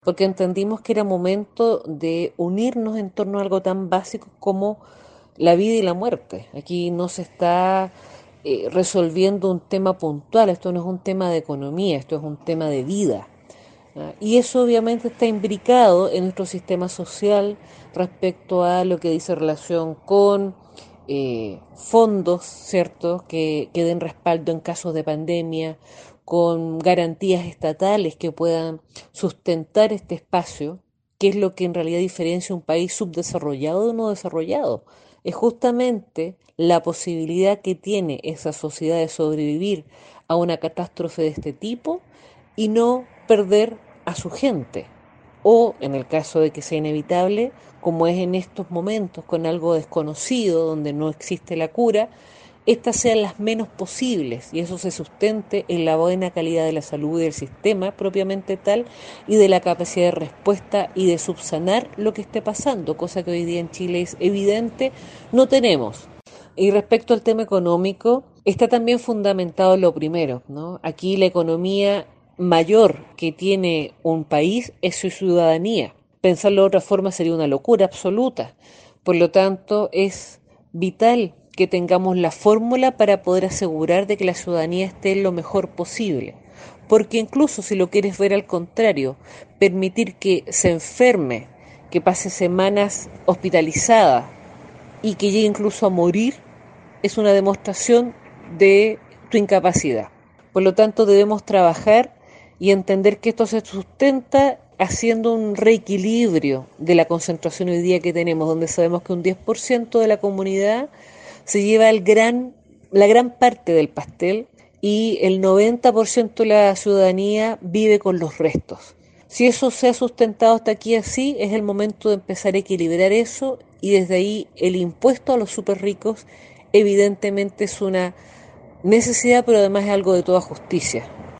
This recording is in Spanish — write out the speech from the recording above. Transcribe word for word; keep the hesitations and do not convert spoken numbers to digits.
porque entendimos que era momento de unirnos en torno a algo tan básico como la vida y la muerte. Aquí no se está eh, resolviendo un tema puntual, esto no es un tema de economía, esto es un tema de vida. ¿Ah? Y eso obviamente está imbricado en nuestro sistema social respecto a lo que dice relación con eh, fondos, ¿cierto?, que, que den respaldo en casos de pandemia, con garantías estatales que puedan sustentar este espacio, que es lo que en realidad diferencia un país subdesarrollado de uno desarrollado. Es justamente la posibilidad que tiene esa sociedad de sobrevivir a una catástrofe de este tipo y no perder a su gente. O, en el caso de que sea inevitable, como es en estos momentos, con algo desconocido, donde no existe la cura, estas sean las menos posibles y eso se sustente en la buena calidad de la salud y del sistema propiamente tal y de la capacidad de respuesta y de subsanar lo que esté pasando, cosa que hoy día en Chile es evidente, no tenemos. Y respecto al tema económico, está también fundamentado en lo primero, ¿no? Aquí la economía mayor que tiene un país es su ciudadanía. Pensarlo de otra forma sería una locura absoluta. Por lo tanto, es vital que tengamos la fórmula para poder asegurar de que la ciudadanía esté lo mejor posible. Porque incluso si lo quieres ver al contrario, permitir que se enferme, que pase semanas hospitalizada y que llegue incluso a morir, es una demostración de tu incapacidad. Por lo tanto, debemos trabajar y entender que esto se sustenta haciendo un reequilibrio de la concentración hoy día que tenemos, donde sabemos que un diez por ciento de la comunidad se lleva el gran, la gran parte del pastel y el noventa por ciento de la ciudadanía vive con los restos. Si eso se ha sustentado hasta aquí así, es el momento de empezar a equilibrar eso y desde ahí el impuesto a los súper ricos evidentemente es una necesidad, pero además es algo de toda justicia.